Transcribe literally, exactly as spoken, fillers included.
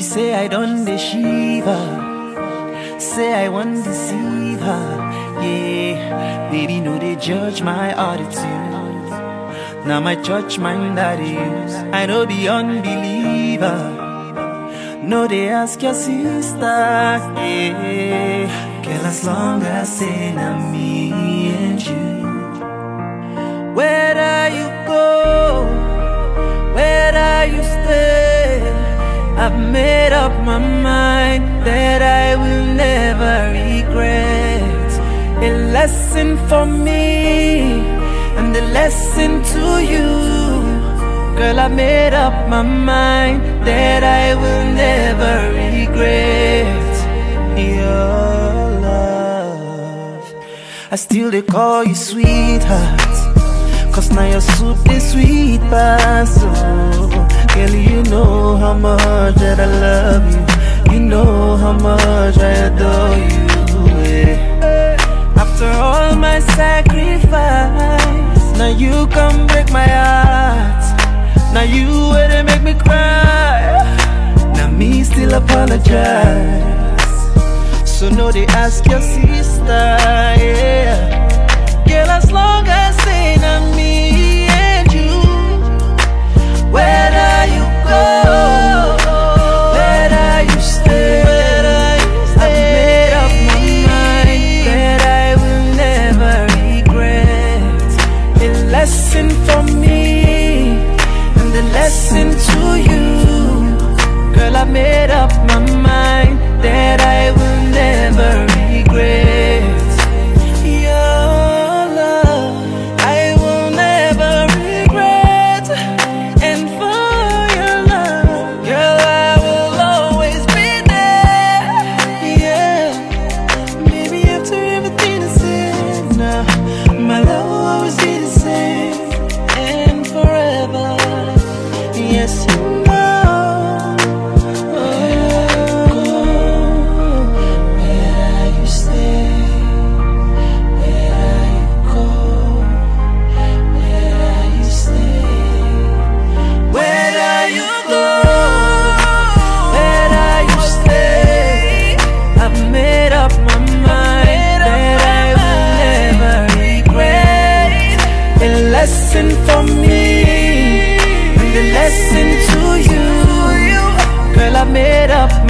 say I don't shiva, say I want to deceive her. Yeah, baby, no, they judge my attitude. Now my church mind that is, I know the unbeliever. No, they ask your sister. Yeah, girl, as long as say na me and you. Where you go, where you stay, I've made up my mind that I will never regret. A lesson for me and a lesson to you. Girl, I made up my mind that I will never regret your love. I still they call you sweetheart, cause now your soup is sweet past. Oh, girl, you know how much that I love you. You know how much I adore you. Yeah. After all my sacrifice, now you come break my heart. Now you where they make me cry. Now me still apologize. So no, they ask your sister. Yeah, girl, as long as say na me and you. Where you go, where you stay, I've made up my mind that I will never regret. A lesson for me and a lesson to you. Girl, I made up my mind that I will never regret. Lesson for me and the lesson to you. Girl, I made up